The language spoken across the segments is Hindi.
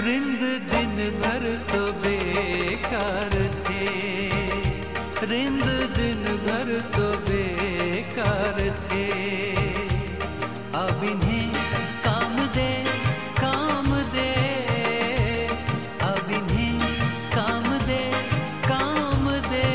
रिंद दिन भर तो बेकार थे, रिंद दिन भर तो बेकार थे। अब इन्हें काम दे, काम दे, अब इन्हें काम दे, काम दे।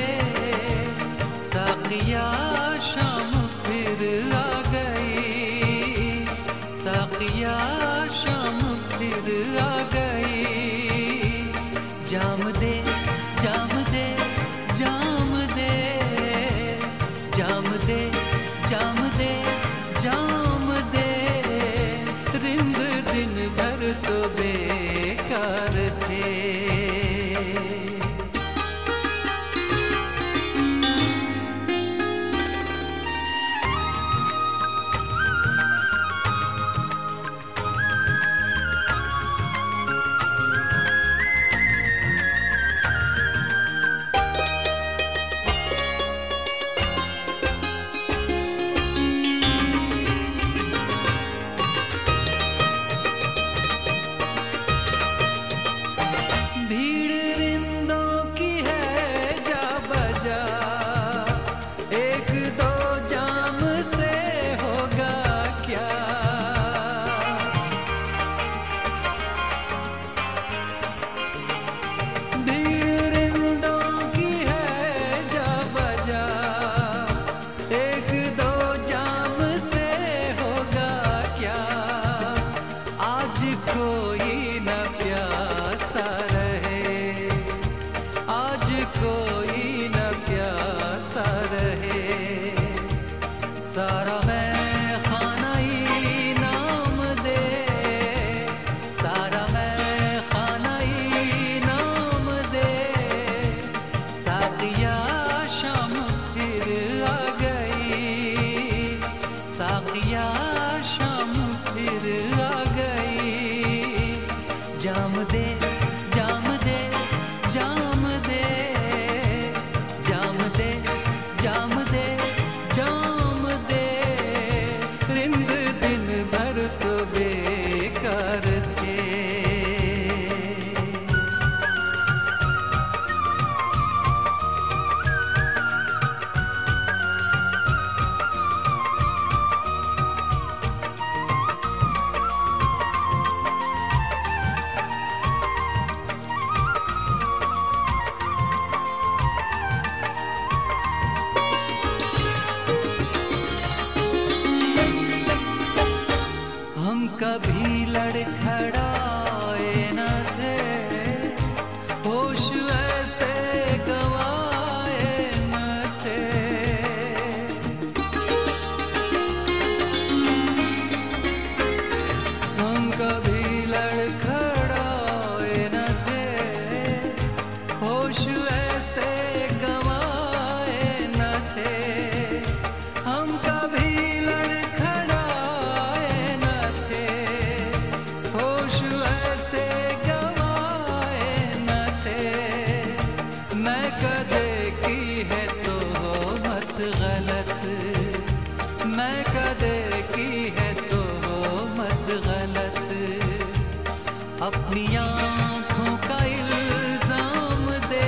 साकिया शाम फिर आ गई, साकिया शाम फिर आ गई। जाम दे, जाम दे, जाम दे, जाम दे, जाम दे, जाम दे। रिंद दिन भर तो बेकार थे। कोई न प्यासा रहे, आज कोई न प्यासा रहे। सारा मैं खाना ही नाम दे, सारा मैं खाना ही नाम दे। साकिया शाम फिर आ गई, साकिया शाम फिर आ गई। जाम दे, जाम दे, जाम दे, जाम दे, जाम दे, जाम दे। रिंद दिन भर तो बेकार थे। हम कभी लड़खड़ाए न थे, होश ऐसे गवाए न थे। हम कभी लड़खड़ाए न थे, होश ऐसे गवाए न थे। हम कभी मैं कदे की है तो मत गलत। अपनी आँखों का इल्जाम दे,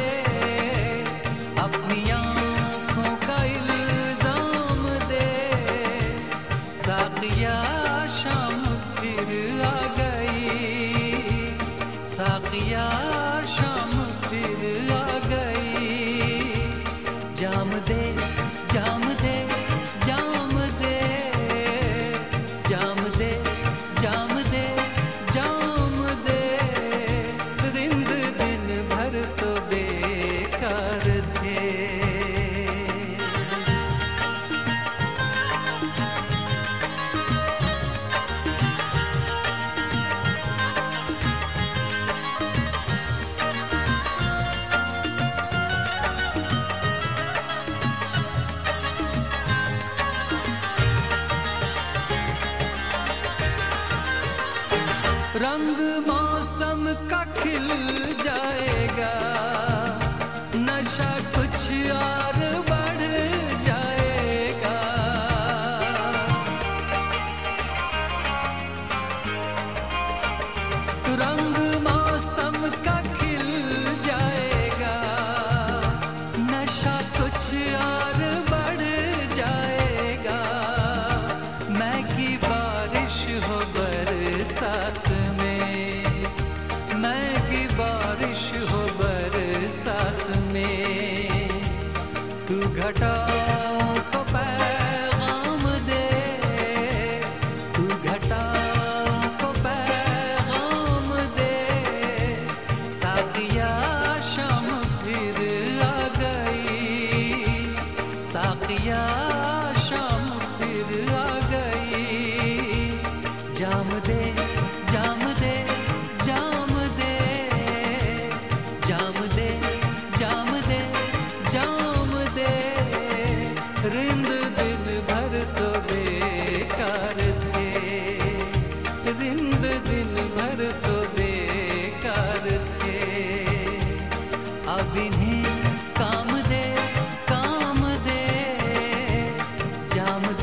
अपनी आँखों का इल्जाम दे। साकिया शाम फिर आ गई, साकिया शाम फिर आ गई। जाम दे, जाम दे, जाम दे, जाम दे, जाम दे, जाम दे। रिंद दिन भर तो बेकार थे। रंग मौसम का खिल जाएगा, नशा कुछ और बढ़ जाएगा। रंग मौसम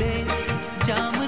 जाम